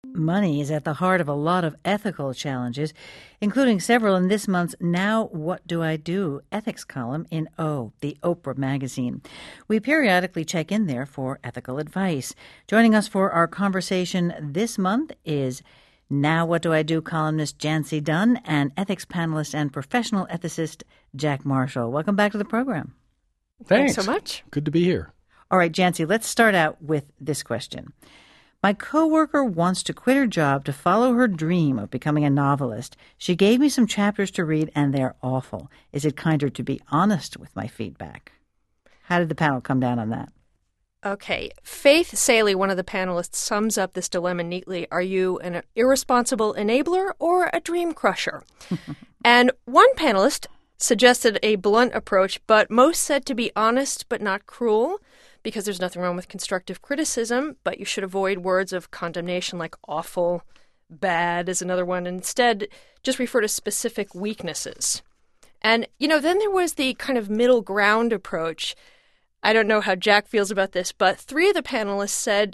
Money is at the heart of a lot of ethical challenges, including several in this month's Now What Do I Do ethics column in O, the Oprah magazine. We periodically check in there for ethical advice. Joining us for our conversation this month is Now What Do I Do columnist Jancy Dunn and ethics panelist and professional ethicist Jack Marshall. Welcome back to the program. Thanks so much. Good to be here. All right, Jancy, let's start out with this question. My coworker wants to quit her job to follow her dream of becoming a novelist. She gave me some chapters to read, and they're awful. Is it kinder to be honest with my feedback? How did the panel come down on that? Okay. Faith Saley, one of the panelists, sums up this dilemma neatly. Are you an irresponsible enabler or a dream crusher? And one panelist suggested a blunt approach, but most said to be honest but not cruel, because there's nothing wrong with constructive criticism, but you should avoid words of condemnation like awful, bad is another one, and instead just refer to specific weaknesses. And, then there was the kind of middle ground approach. I don't know how Jack feels about this, but 3 of the panelists said,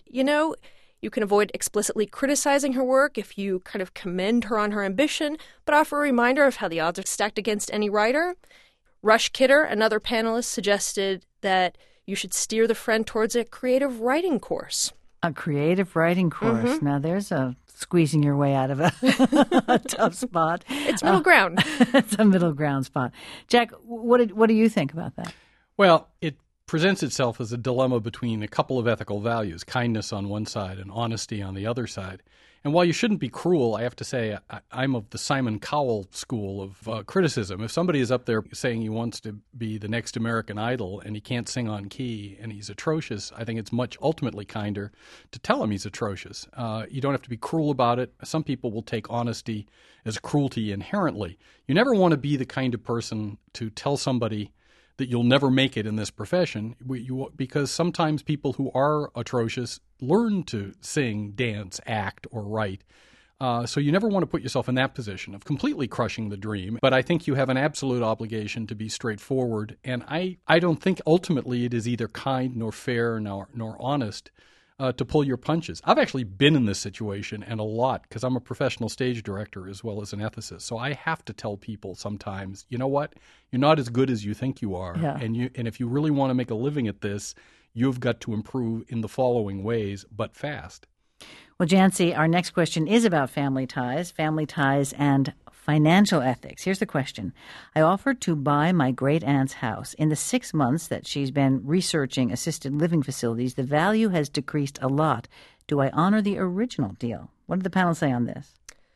you can avoid explicitly criticizing her work if you kind of commend her on her ambition, but offer a reminder of how the odds are stacked against any writer. Rush Kidder, another panelist, suggested that you should steer the friend towards a creative writing course. A creative writing course. Mm-hmm. Now, there's a squeezing your way out of a tough spot. It's middle ground. It's a middle ground spot. Jack, what do you think about that? Well, it presents itself as a dilemma between a couple of ethical values, kindness on one side and honesty on the other side. And while you shouldn't be cruel, I have to say I'm of the Simon Cowell school of criticism. If somebody is up there saying he wants to be the next American Idol and he can't sing on key and he's atrocious, I think it's much ultimately kinder to tell him he's atrocious. You don't have to be cruel about it. Some people will take honesty as cruelty inherently. You never want to be the kind of person to tell somebody that you'll never make it in this profession, because sometimes people who are atrocious learn to sing, dance, act, or write. So you never want to put yourself in that position of completely crushing the dream. But I think you have an absolute obligation to be straightforward. And I don't think ultimately it is either kind nor fair nor honest to pull your punches. I've actually been in this situation, and a lot, because I'm a professional stage director as well as an ethicist. So I have to tell people sometimes, you know what? You're not as good as you think you are. Yeah. And if you really want to make a living at this, you've got to improve in the following ways, but fast. Well, Jancy, our next question is about family ties and financial ethics. Here's the question. I offered to buy my great-aunt's house. In the 6 months that she's been researching assisted living facilities, the value has decreased a lot. Do I honor the original deal? What did the panel say on this?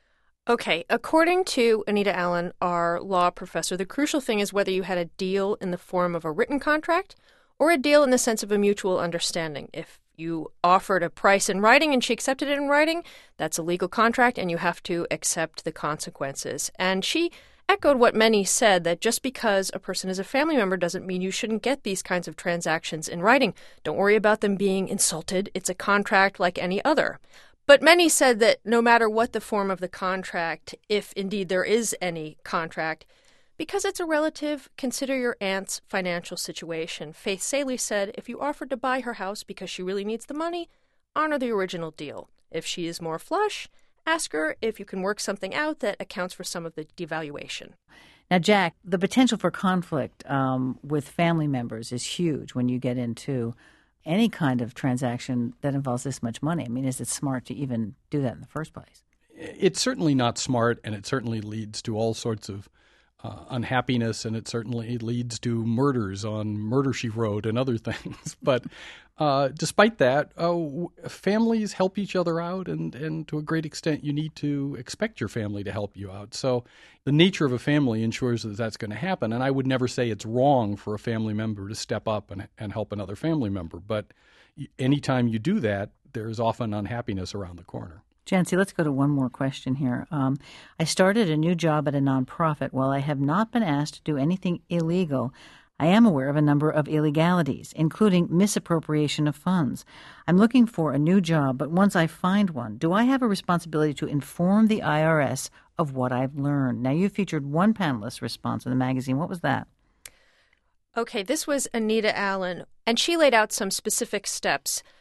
Okay, according to Anita Allen, our law professor, the crucial thing is whether you had a deal in the form of a written contract or a deal in the sense of a mutual understanding. If you offered a price in writing and she accepted it in writing, that's a legal contract and you have to accept the consequences. And she echoed what many said, that just because a person is a family member doesn't mean you shouldn't get these kinds of transactions in writing. Don't worry about them being insulted. It's a contract like any other. But many said that no matter what the form of the contract, if indeed there is any contract, because it's a relative, consider your aunt's financial situation. Faith Saley said, if you offered to buy her house because she really needs the money, honor the original deal. If she is more flush, ask her if you can work something out that accounts for some of the devaluation. Now, Jack, the potential for conflict with family members is huge when you get into any kind of transaction that involves this much money. I mean, is it smart to even do that in the first place? It's certainly not smart, and it certainly leads to all sorts of unhappiness, and it certainly leads to murders on Murder, She Wrote and other things. But despite that, families help each other out, and to a great extent, you need to expect your family to help you out. So the nature of a family ensures that that's going to happen, and I would never say it's wrong for a family member to step up and help another family member. But anytime you do that, there's often unhappiness around the corner. Jancy, let's go to one more question here. I started a new job at a nonprofit. While I have not been asked to do anything illegal, I am aware of a number of illegalities, including misappropriation of funds. I'm looking for a new job, but once I find one, do I have a responsibility to inform the IRS of what I've learned? Now, you featured one panelist's response in the magazine. What was that? Okay, this was Anita Allen, and she laid out some specific steps.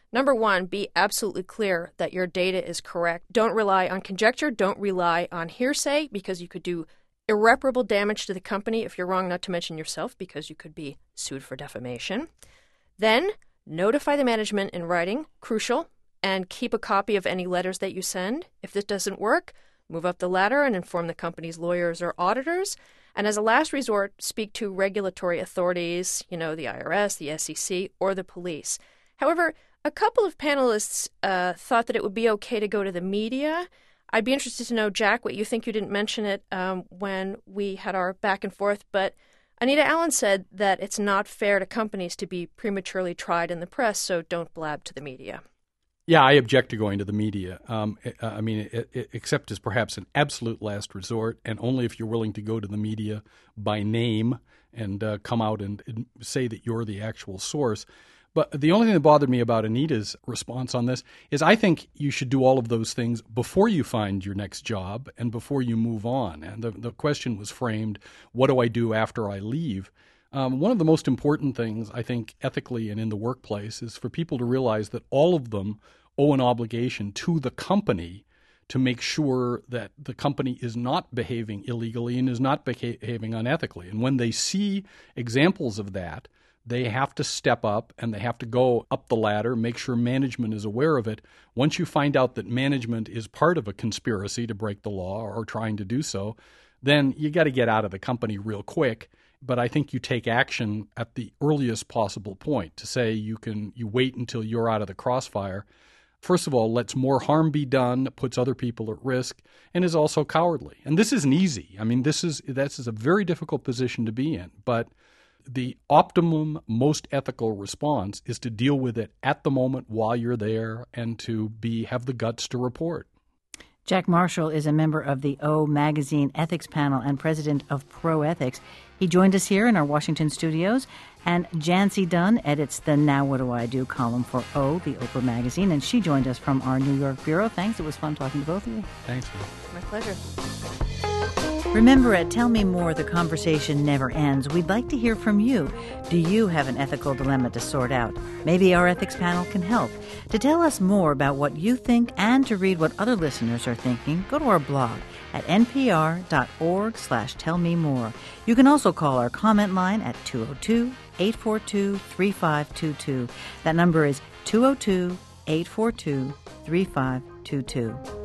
Number one, be absolutely clear that your data is correct. Don't rely on conjecture. Don't rely on hearsay, because you could do irreparable damage to the company if you're wrong, not to mention yourself, because you could be sued for defamation. Then notify the management in writing, crucial, and keep a copy of any letters that you send. If this doesn't work, move up the ladder and inform the company's lawyers or auditors. And as a last resort, speak to regulatory authorities, the IRS, the SEC, or the police. However, a couple of panelists thought that it would be okay to go to the media. I'd be interested to know, Jack, what you think. You didn't mention it when we had our back and forth, but Anita Allen said that it's not fair to companies to be prematurely tried in the press, so don't blab to the media. Yeah, I object to going to the media. Except as perhaps an absolute last resort, and only if you're willing to go to the media by name and come out and say that you're the actual source. But the only thing that bothered me about Anita's response on this is I think you should do all of those things before you find your next job and before you move on. And the question was framed, what do I do after I leave? One of the most important things, I think, ethically and in the workplace is for people to realize that all of them owe an obligation to the company to make sure that the company is not behaving illegally and is not behaving unethically. And when they see examples of that, they have to step up and they have to go up the ladder, make sure management is aware of it. Once you find out that management is part of a conspiracy to break the law or trying to do so, then you got to get out of the company real quick. But I think you take action at the earliest possible point. To say you wait until you're out of the crossfire, first of all, lets more harm be done, puts other people at risk, and is also cowardly. And this isn't easy. I mean, this is a very difficult position to be in. But the optimum, most ethical response is to deal with it at the moment while you're there and to have the guts to report. Jack Marshall is a member of the O Magazine Ethics Panel and president of ProEthics. He joined us here in our Washington studios. And Jancy Dunn edits the Now What Do I Do column for O, the Oprah Magazine, and she joined us from our New York bureau. Thanks. It was fun talking to both of you. Thanks. My pleasure. Remember, at Tell Me More, the conversation never ends. We'd like to hear from you. Do you have an ethical dilemma to sort out? Maybe our ethics panel can help. To tell us more about what you think and to read what other listeners are thinking, go to our blog at npr.org/tellmemore. You can also call our comment line at 202-842-3522. That number is 202-842-3522.